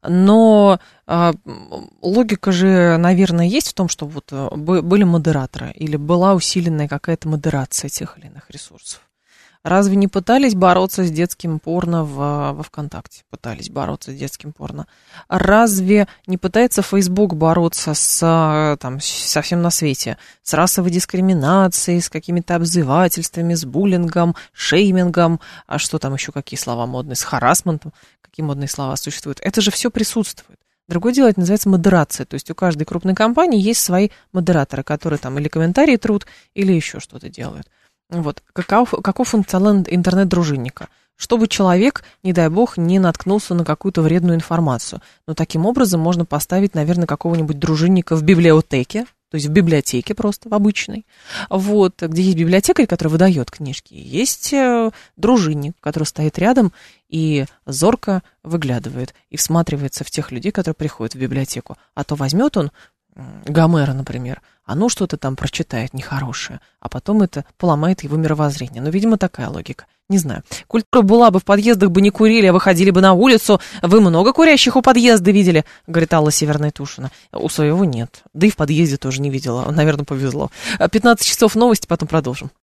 Но а, логика же, наверное, есть в том, что вот были модераторы, или была усиленная какая-то модерация тех или иных ресурсов. Разве не пытались бороться с детским порно в, во ВКонтакте? Пытались бороться с детским порно. Разве не пытается Facebook бороться с, там, со всем на свете? С расовой дискриминацией, с какими-то обзывательствами, с буллингом, шеймингом, а что там еще, какие слова модные, с харассментом, какие модные слова существуют? Это же все присутствует. Другое дело, это называется модерация. То есть у каждой крупной компании есть свои модераторы, которые там или комментарии трут, или еще что-то делают. Вот, каков, каков функционал интернет-дружинника? Чтобы человек, не дай бог, не наткнулся на какую-то вредную информацию. Но таким образом можно поставить, наверное, какого-нибудь дружинника в библиотеке, то есть в библиотеке просто, в обычной, вот, где есть библиотекарь, который выдает книжки, есть э, дружинник, который стоит рядом и зорко выглядывает и всматривается в тех людей, которые приходят в библиотеку. А то возьмет он Гомера, например, а ну что-то там прочитает нехорошее, а потом это поломает его мировоззрение. Ну, видимо, такая логика. Не знаю. Культура была бы, в подъездах бы не курили, а выходили бы на улицу. Вы много курящих у подъезда видели? Говорит Алла Северная Тушина. У своего нет. Да и в подъезде тоже не видела. Наверное, повезло. пятнадцать часов новости, потом продолжим.